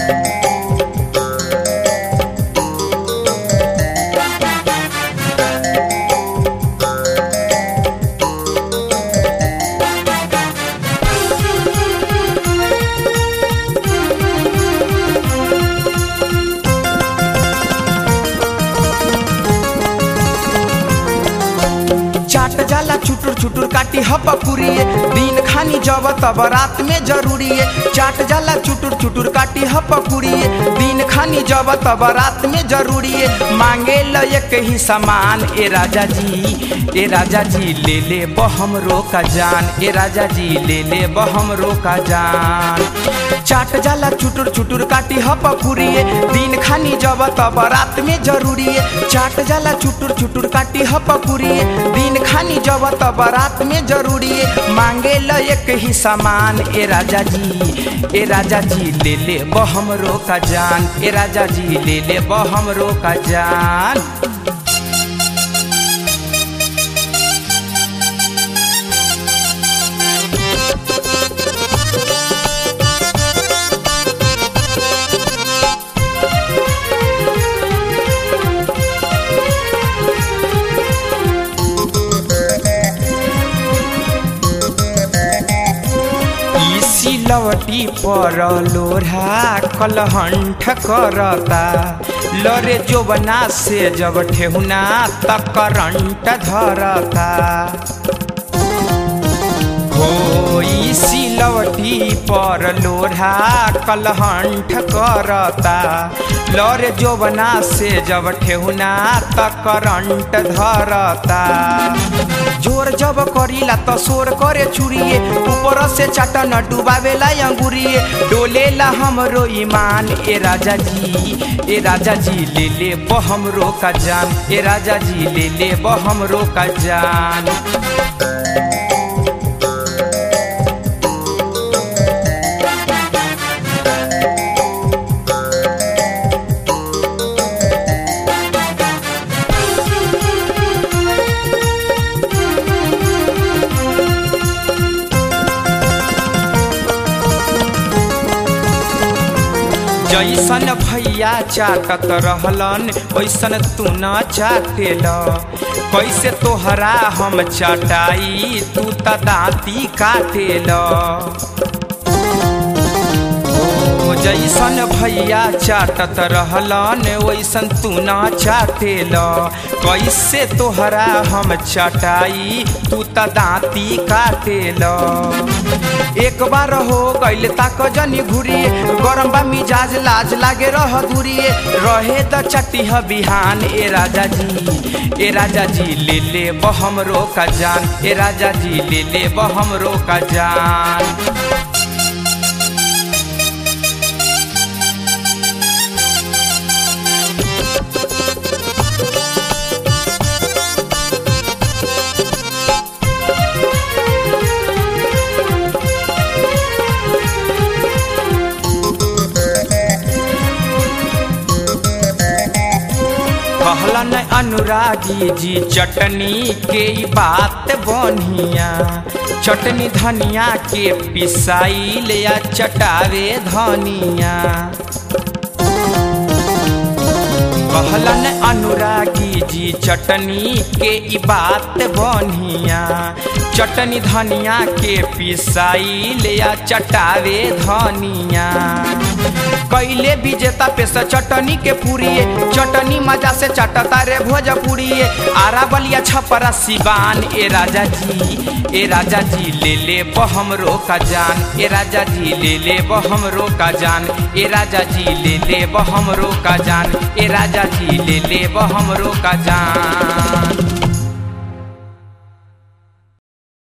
जाला छुटुर छुटुर काटी हपकुरिए दिन खानी जब तब रात में जरूरी है। चाट जाला छुटुर छुटुर काटी हपकुरिए दिन खानी जब तब रात में जरूरी है। मांगे ल एक ही सामान ए राजा जी ले ले बहमरो का जान, ए राजा जी ले ले बहमरो का जान। चाट जाला छुटुर छुटुर काटी हपकुरिए दिन खानी जब तब रात में जरूरी है। चाट जाला छुटुर छुटुर काटी हपकुरिए दिन खानी जब तब रात में जरूरी है। मांगे ल एक ही सामान ए राजा जी ले ले बहमरो का जान, ए राजा जी ले ले बहमरो का जान। लवटी पर लोढ़ा कलहंठ करता लरे जोबना से जब ठेहुना तक करंट धरता। इसी लवटी पर लोढ़ा कलहंठ करता लरे जोबना से जब ठेहुना तक करंट धरता। जोर जब करीला तो शोर करे चुरिए ऊपर से चाटन डुबावेला अंगुरिए। डोलेला हमरो ईमान ए राजा जी ले ले बहमरो का जान, ए राजा जी ले ले बहमरो का जान। जैसन भैया चाटत रहलन वैसन तू न चाटेल। कैसे तोहरा हम चटाई तू त दाँती काटेल। जैसन भैया चाटत रहलन वैसन तू न चाटेल। कैसे तोहरा हम चटाई तू त दाँती काटेल। एक बार हो गइल ताक जनी घुरिए गरम बा मिजाज लाज लागे रह दूरिए। रहे द चटिह बिहान ए राजा जी ले ले बहमरो का जान, ए राजा जी ले ले बहमरो का जान। कहलन अनुरागी जी चटनी के बात बनिया। चटनी धनिया के पिसाई ले या चटावे धनिया। कहलन अनुरागी जी चटनी के बात बनिया। चटनी धनिया के पिसाई ले या चटावे धनिया। कैले विजेता पे से चटनी के पूरिए चटनी मजा से चटता रे भोजपुरिए। आरा बलिया छपरा सिवान ए राजा जी ले ले बहमरो का जान, ए राजा जी ले ले बहमरो का जान, ए राजा जी ले ले बहमरो का जान, ए राजा जी ले ले बहमरो का जान।